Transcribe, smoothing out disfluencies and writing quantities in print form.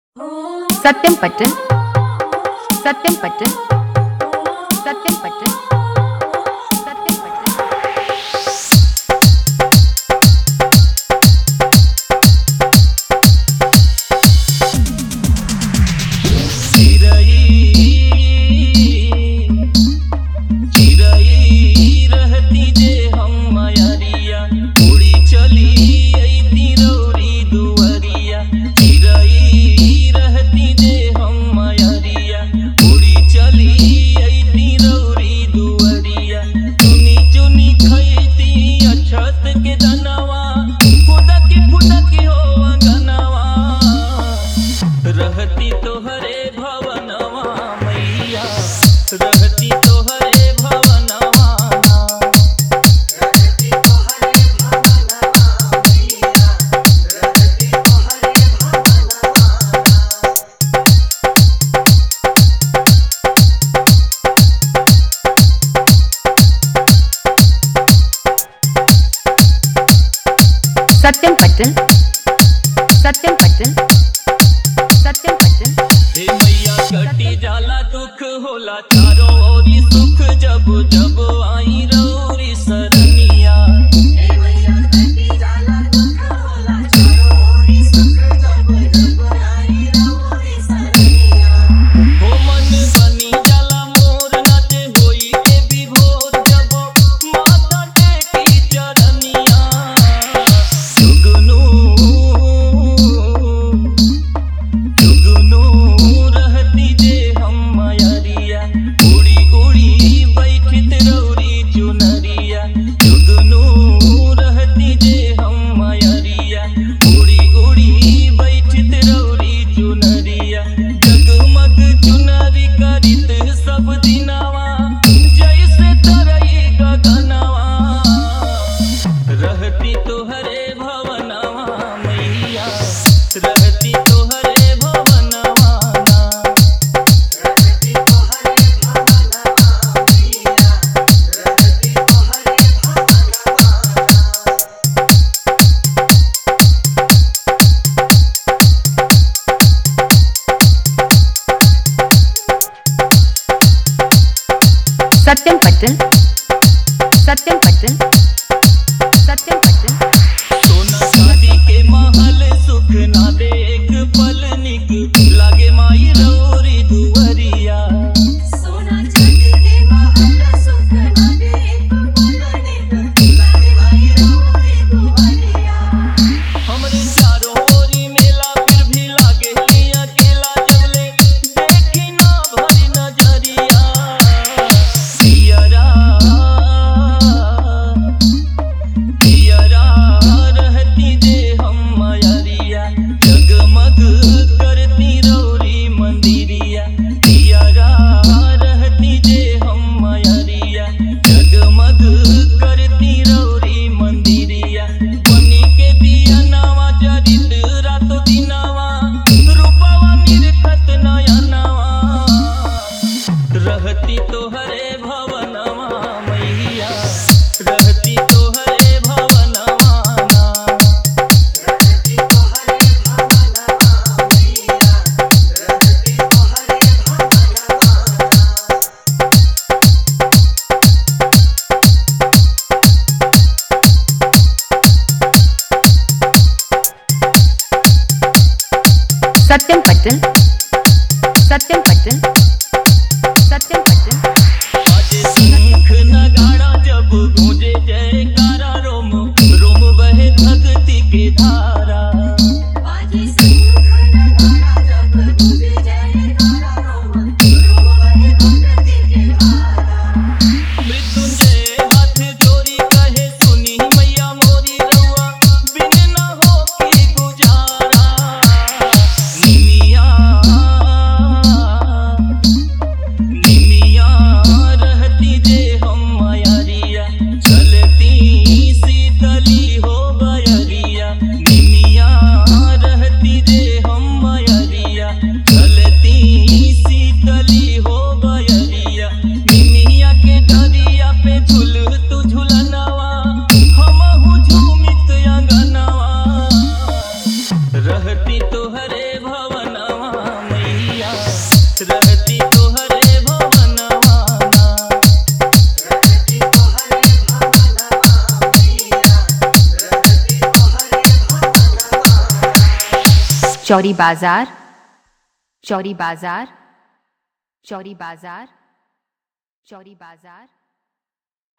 सत्यम पट्टन सत्यम पट्टन सत्यम पट्टन सत्यम पट्टन रहती तो हरे भवनवा मैया रहती तो हरे भवनवा रहती तो हरे भवनवा मैया रहती तो हरे सत्यम पट्टन सत्यम पट्टन सत्यम पट्टन हे मैया कटी जाला दुख होला चारों ओरी सुख जब जब आई रौरी सरनिया हे मैया कटी जाला दुख होला चारों ओरी सुख जब जब आई रौरी सरनिया हो मन बनी जाला मोर नाचे होई के विभोर जब माता टेकी चरनिया जुगनू रहती जे हम मयरिया उड़ी उड़ी बैठित रौरी चुनरिया जुगनू रहती जे हम मयरिया उड़ी उड़ी बैठित रौरी चुनरिया जगमग चुनरी करित सब दिनवा जैसे तरई गगनवा रहती तो हरे भवनवा मैया रहती तो हरे भवनवा रहती तो हरे भवनवा मैया रहती तो हरे भवनवा सत्यम पट्टन सत्यम पट्टन सत्यम पट्टन सोना चांदी के महल सुख ना दे एक पल निक लागे माई रौरी दुवरिया सोना चांदी के महल सुख ना दे एक पल निक लागे माई रौरी दुवरिया हमरे चारों ओरी मेला फिर भी लागे लिया अकेला जबले देखी ना भरी नजरिया पियरा रहती जे हम मयरिया जगमग करती रौरी मंदिरिया पियरा रहती जे हम मयरिया जगमग करती रौरी मंदिरिया बनी के दियनवा जरित रातो दिनवा रूपवा निरखत नयनवा रहती तो हरे भवनवा मैया रहती तो हरे भवनवा रहती तो हरे भवनवा मैया रहती तो हरे भवनवा सत्यम पट्टन सत्यम पट्टन सत्यम पट्टन बाजे शंख नगाड़ा जब गूंजे जयकारा रोम रोम बहे भक्ति के धारा बाजे शंख नगाड़ा जब गूंजे जयकारा रोम रोम बहे भक्ति के धारा मृत्युंजय हाथ जोड़ी कहे सुनी मैया मोरी रउआ बिन ना हो की गुजारा निमिया रहती जे हम मयरिया चलती शीतली हो बयरिया निमिया रहती जे हम मयरिया चलती शीतली हो बयरिया निमिया के डरिया पे झूल तू झूलनवा हमहु झूमित अंगनवा रहती तो हरे भवनवा चौरी बाजार, चौरी बाजार, चौरी बाजार, चौरी बाजार।